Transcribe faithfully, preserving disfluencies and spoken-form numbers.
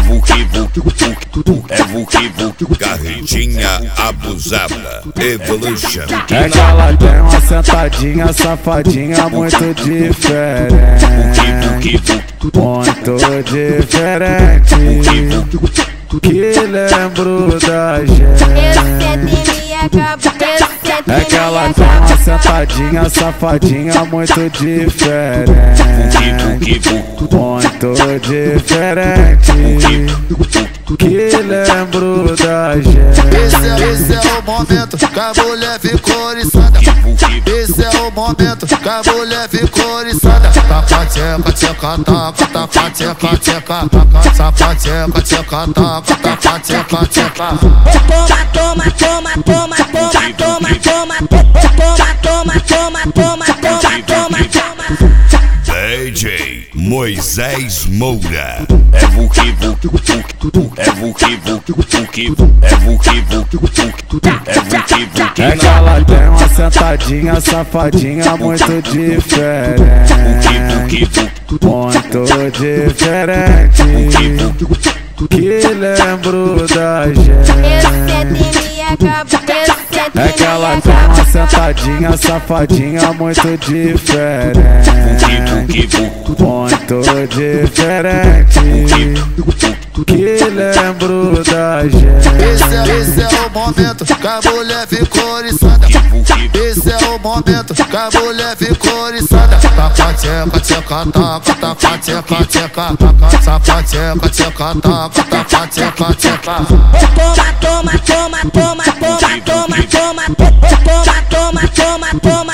vuki vuki vuki, é vuki vuki. Carretinha abusada, Evolution. É que ela tem uma sentadinha safadinha muito diferente, muito diferente, que lembro da gente. É que ela tem uma sentadinha safadinha muito diferente, muito diferente, que lembro da gente. Esse é, esse é o momento que a mulher ficou oriçada. Esse é o momento que a mulher ficou oriçada. Taca, tcheca, tcheca, taca, taca, tcheca, tcheca, taca, taca, tcheca, tcheca, taca, taca, tcheca, tcheca. Toma, toma, toma, toma, toma, toma, toma, toma, toma, toma, toma, toma, toma, toma. D J Moisés Moura. É vuki vuki vuki, é vuki vuki vuki, é vuki vuki vuki, é vuki vuki. É que ela tem uma sentadinha safadinha muito diferente, muito diferente, que lembro da gente. É que ela tem uma sentadinha safadinha muito diferente, muito diferente, que lembro da gente. Esse é, esse é o momento que a mulher ficou oriçada. Esse é o momento que a mulher ficou oriçada. Taca, tcheca, tcheca, taca, taca, tcheca, tcheca, taca, taca, tcheca, tcheca, taca, taca, tcheca, tcheca. Toma, toma, toma, toma, toma, toma, toma, toma, toma, toma, toma, toma.